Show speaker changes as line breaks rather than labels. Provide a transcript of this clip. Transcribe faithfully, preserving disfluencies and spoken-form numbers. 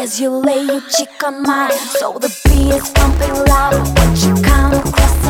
As you lay your cheek on mine, so the beat is pumping loud. But you come across